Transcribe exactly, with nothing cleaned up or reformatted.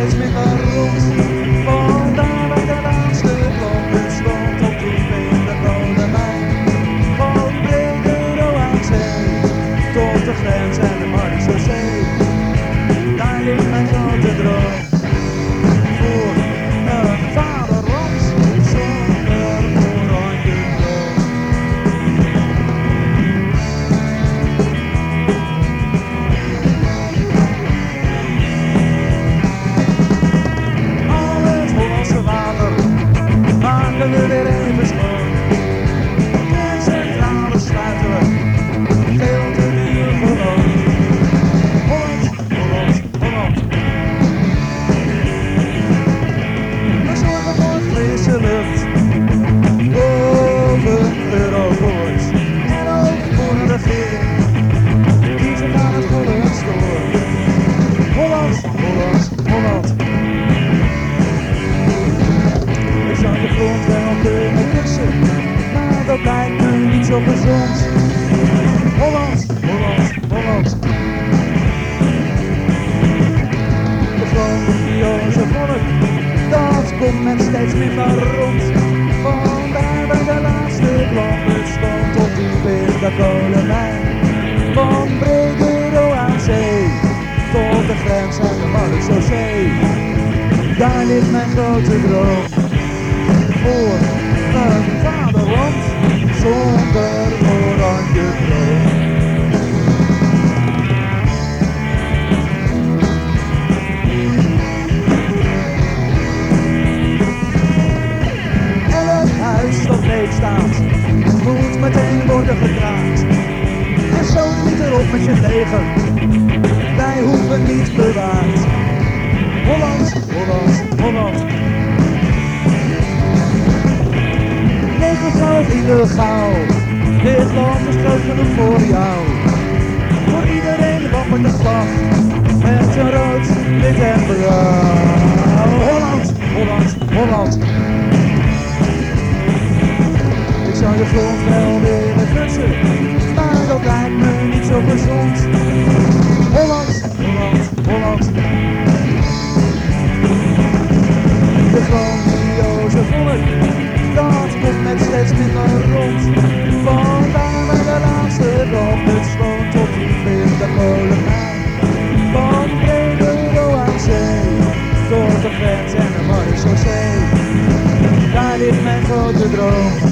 steeds minder rond. Vandaar bij de laatste lampen stond op toen in de Rode Mijn. Van Brederode aan zee tot de grens en de Marseillais. Daar ligt mijn grote droom voor een vaderland zonder oranje rood. Al het Hollandse water maken we weer even schoon. De centrale sluiten we veel te duur gewoon. Holland, Holland, Holland. We zorgen voor frisse lucht boven Europoort. En ook voor een regering die zich aan het Holland stoort. Holland, Holland, Holland. Ik zou de grond wel kunnen kussen, maar dat lijkt me niet zo gezond. Holland, Holland, Holland. De grandioze volk, dat komt met steeds minder rond. Vandaar bij de laatste lampen stond tot diep in de kolenmijn. Van Brederode aan zee tot de grens aan de Marseillais. Daar ligt mijn grote droom voor een vaderland zonder oranje rood. Elk huis dat leeg staat, moet meteen worden gekraakt. En zo niet erop met je leger, wij hoeven niet bewaard. Holland, Holland, Holland. Leger of illegaal, dit land is groot genoeg voor jou. Voor iedereen wappert de vlag, met een rood, wit en blauw. Holland, Holland, Holland. Ik zou je grond wel willen kussen, maar dat lijkt me niet zo gezond. Holland, Holland, Holland. De grandioze volk, dat komt met steeds minder rond. Vandaar bij de laatste lampen stond tot diep in de kolenmijn. Van Brederode aan zee tot de grens en de Marseillais. Daar ligt mijn grote droom